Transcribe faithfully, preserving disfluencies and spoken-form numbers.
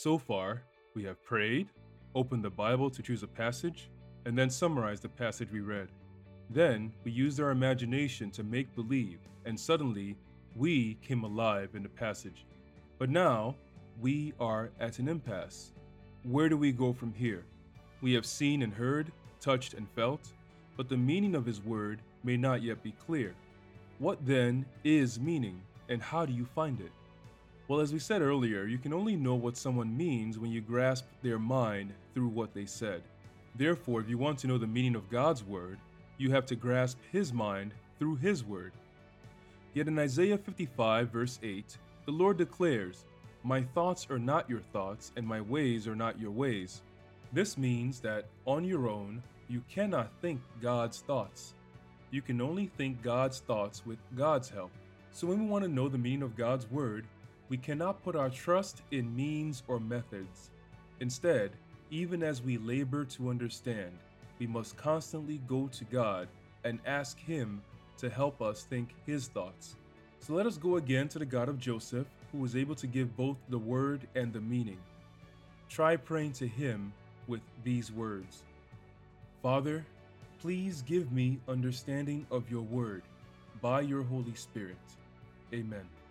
So far, we have prayed, opened the Bible to choose a passage, and then summarized the passage we read. Then, we used our imagination to make believe, and suddenly, we came alive in the passage. But now, we are at an impasse. Where do we go from here? We have seen and heard, touched and felt, but the meaning of His Word may not yet be clear. What then is meaning, and how do you find it? Well, as we said earlier, you can only know what someone means when you grasp their mind through what they said. Therefore, if you want to know the meaning of God's Word, you have to grasp His mind through His Word. Yet in Isaiah fifty-five, verse eight, the Lord declares, "My thoughts are not your thoughts, and my ways are not your ways." This means that on your own, you cannot think God's thoughts. You can only think God's thoughts with God's help. So when we want to know the meaning of God's Word, we cannot put our trust in means or methods. Instead, even as we labor to understand, we must constantly go to God and ask Him to help us think His thoughts. So let us go again to the God of Joseph, who was able to give both the word and the meaning. Try praying to Him with these words. Father, please give me understanding of your word by your Holy Spirit. Amen.